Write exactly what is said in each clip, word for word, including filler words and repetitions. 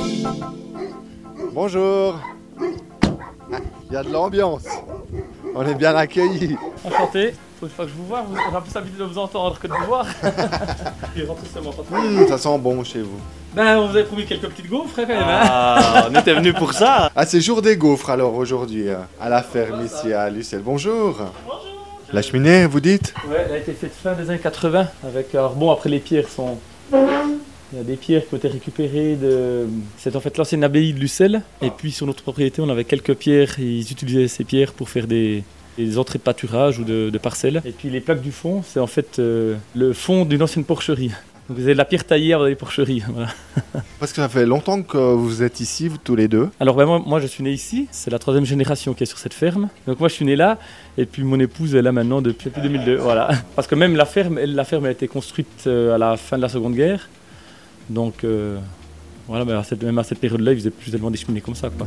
Bonjour. Il y a de l'ambiance. On est bien accueillis. Enchanté. Une fois que je vous vois, on a plus l'habitude de vous entendre que de vous voir. Puis rentrez seulement. Mmh, ça sent bon chez vous. Ben, on vous avait promis quelques petites gaufres, quand même. Ah, on était venus pour ça. Ah, c'est jour des gaufres alors aujourd'hui, à la ferme ici à Lucelle. Bonjour. Bonjour. La cheminée, vous dites? Ouais, elle a été faite fin des années quatre-vingts. Avec, alors bon, après les pierres sont... Il y a des pierres qui ont été récupérées de... C'est en fait l'ancienne abbaye de Lucelle. Et puis sur notre propriété, on avait quelques pierres. Ils utilisaient ces pierres pour faire des, des entrées de pâturage ou de, de parcelles. Et puis les plaques du fond, c'est en fait euh, le fond d'une ancienne porcherie. Donc vous avez de la pierre taillée dans les porcheries. Voilà. Parce que ça fait longtemps que vous êtes ici, vous tous les deux. Alors ben, moi, moi je suis né ici, c'est la troisième génération qui est sur cette ferme. Donc moi je suis né là, et puis mon épouse est là maintenant depuis, depuis deux mille deux. Voilà. Parce que même la ferme, elle, la ferme a été construite à la fin de la Seconde Guerre. Donc euh, voilà, ben à cette, même à cette période-là, ils faisaient plus tellement des cheminées comme ça, quoi.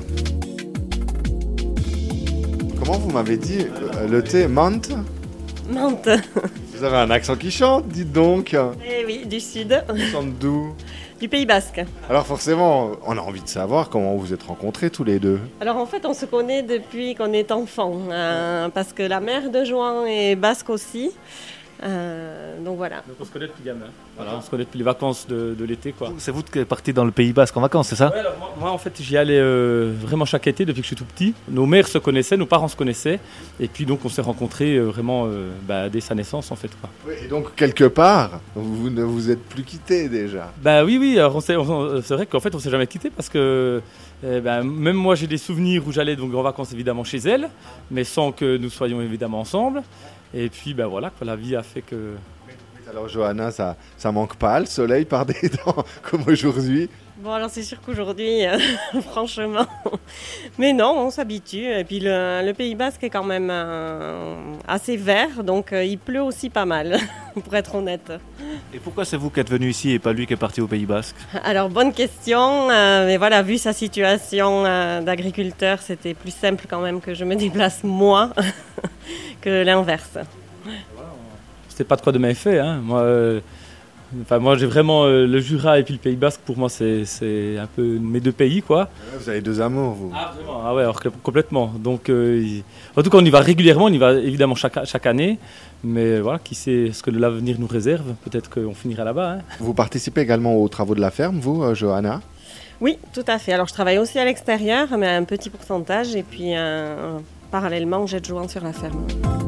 Comment vous m'avez dit euh, le thé menthe? Menthe. Vous avez un accent qui chante, dites donc. Eh oui, du sud. Vous chante d'où? Du Pays Basque. Alors forcément, on a envie de savoir comment vous êtes rencontrés tous les deux. Alors en fait, on se connaît depuis qu'on est enfant, hein, parce que la mère de Joan est basque aussi. Euh, donc voilà. Donc on se connaît depuis gamin. Voilà, on se connaît depuis les vacances de, de l'été, quoi. C'est vous qui êtes partis dans le Pays Basque en vacances, c'est ça? Ouais, alors moi, moi, en fait j'y allais euh, vraiment chaque été depuis que je suis tout petit. Nos mères se connaissaient, nos parents se connaissaient. Et puis donc on s'est rencontrés euh, vraiment euh, bah, dès sa naissance en fait, quoi. Oui, et donc quelque part, vous ne vous êtes plus quittés déjà. Bah oui, oui, alors on s'est, on, c'est vrai qu'en fait on s'est jamais quittés parce que eh ben, même moi j'ai des souvenirs où j'allais donc en vacances évidemment chez elle, mais sans que nous soyons évidemment ensemble. Et puis ben voilà, quoi, la vie a fait que... Alors Johanna, ça, ça manque pas, le soleil par des dents comme aujourd'hui? Bon alors c'est sûr qu'aujourd'hui, euh, franchement, mais non, on s'habitue. Et puis le, le Pays Basque est quand même euh, assez vert, donc euh, il pleut aussi pas mal, pour être honnête. Et pourquoi c'est vous qui êtes venu ici et pas lui qui est parti au Pays Basque? Alors bonne question, euh, mais voilà, vu sa situation euh, d'agriculteur, c'était plus simple quand même que je me déplace moi que l'inverse. C'était pas de quoi de m'avoir fait, hein. Moi, euh, enfin, moi j'ai vraiment euh, le Jura et puis le Pays Basque, pour moi c'est, c'est un peu mes deux pays, quoi. Vous avez deux amours, vous. Ah vraiment? Ah ouais, alors complètement. Donc, euh, il... en tout cas on y va régulièrement, on y va évidemment chaque, chaque année. Mais voilà, qui sait ce que l'avenir nous réserve, peut-être qu'on finira là-bas, hein. Vous participez également aux travaux de la ferme, vous, euh, Johanna? Oui, tout à fait. Alors je travaille aussi à l'extérieur, mais à un petit pourcentage, et puis euh, parallèlement j'aide Joan sur la ferme.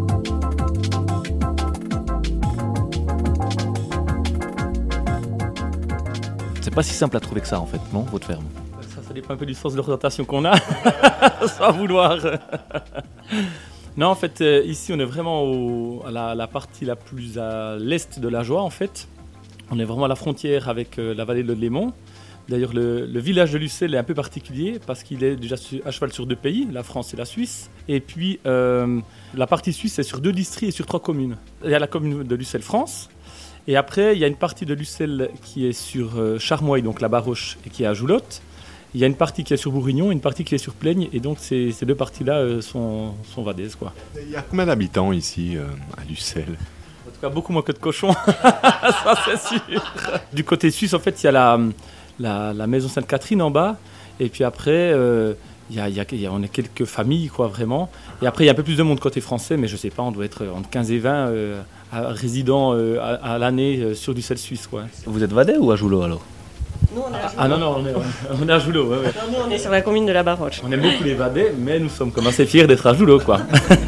C'est pas si simple à trouver que ça en fait, non, votre ferme? Ça, ça dépend un peu du sens de l'orientation qu'on a, sans vouloir. Non, en fait, euh, ici, on est vraiment au, à la, la partie la plus à l'est de la Joie, en fait. On est vraiment à la frontière avec euh, la vallée de Lémont. D'ailleurs, le, le village de Lucelle est un peu particulier parce qu'il est déjà à cheval sur deux pays, la France et la Suisse. Et puis, euh, la partie suisse est sur deux districts et sur trois communes. Il y a la commune de Lucelle-France. Et après, il y a une partie de Lucelle qui est sur euh, Charmoy, donc la Baroche, et qui est à Joulotte. Il y a une partie qui est sur Bourignon, une partie qui est sur Plaigne, et donc ces, ces deux parties-là euh, sont, sont vadaises, quoi. Il y a combien d'habitants ici, euh, à Lucelle? En tout cas, beaucoup moins que de cochons, ça c'est sûr. Du côté suisse, en fait, il y a la, la, la maison Sainte-Catherine en bas, et puis après, euh, il y a, il y a, il y a, on est quelques familles, quoi, vraiment. Et après, il y a un peu plus de monde côté français, mais je sais pas, on doit être entre quinze et vingt euh, résidents euh, à, à l'année euh, sur Lucelle suisse, quoi. Vous êtes vadais ou à Joulot alors? Nous, on est à Ah non, non, on est, on est à Joulot, ouais, ouais. Non, nous, on est sur la commune de la Baroche. On aime beaucoup les vadais, mais nous sommes comme assez fiers d'être à Joulot, quoi.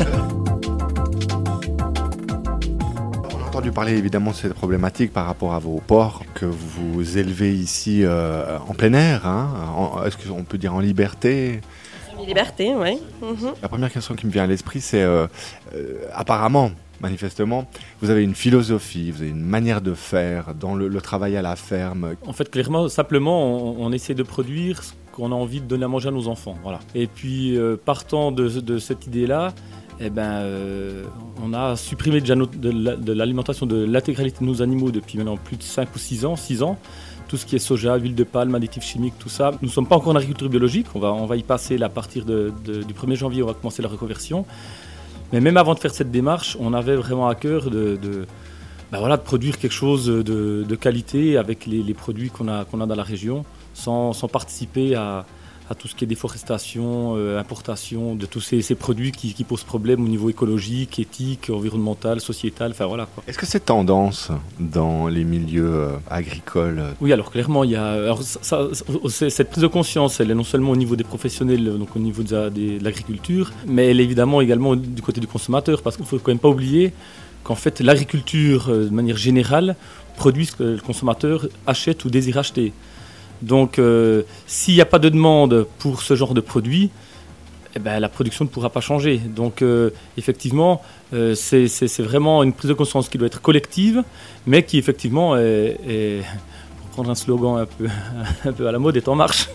On a entendu parler évidemment de cette problématique par rapport à vos porcs que vous élevez ici euh, en plein air, hein, en, est-ce qu'on peut dire en liberté? Liberté, oui. Mm-hmm. La première question qui me vient à l'esprit, c'est euh, euh, apparemment, manifestement, vous avez une philosophie, vous avez une manière de faire dans le, le travail à la ferme. En fait, clairement, simplement, on, on essaie de produire ce qu'on a envie de donner à manger à nos enfants. Voilà. Et puis, euh, partant de, de cette idée-là, eh ben, euh, on a supprimé déjà notre, de, la, de l'alimentation de l'intégralité de nos animaux depuis maintenant plus de cinq ou six ans, six ans. Tout ce qui est soja, huile de palme, additifs chimiques, tout ça. Nous ne sommes pas encore en agriculture biologique, on va, on va y passer là, à partir de, de, du premier janvier, on va commencer la reconversion. Mais même avant de faire cette démarche, on avait vraiment à cœur de, de, ben voilà, de produire quelque chose de, de qualité avec les, les produits qu'on a, qu'on a dans la région, sans, sans participer à, à tout ce qui est déforestation, euh, importation de tous ces, ces produits qui, qui posent problème au niveau écologique, éthique, environnemental, sociétal, enfin voilà quoi. Est-ce que c'est tendance dans les milieux euh, agricoles? Oui, alors clairement, il y a alors, ça, ça, c'est, cette prise de conscience, elle est non seulement au niveau des professionnels, donc au niveau de, la, de l'agriculture, mais elle est évidemment également du côté du consommateur, parce qu'il ne faut quand même pas oublier qu'en fait l'agriculture, de manière générale, produit ce que le consommateur achète ou désire acheter. Donc, euh, s'il n'y a pas de demande pour ce genre de produit, eh ben, la production ne pourra pas changer. Donc, euh, effectivement, euh, c'est, c'est, c'est vraiment une prise de conscience qui doit être collective, mais qui, effectivement, est, est, pour prendre un slogan un peu, un peu à la mode, est en marche.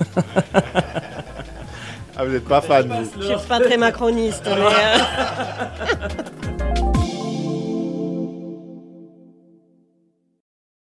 Ah, vous n'êtes pas fan, vous? Je ne suis pas très macroniste, mais... Euh...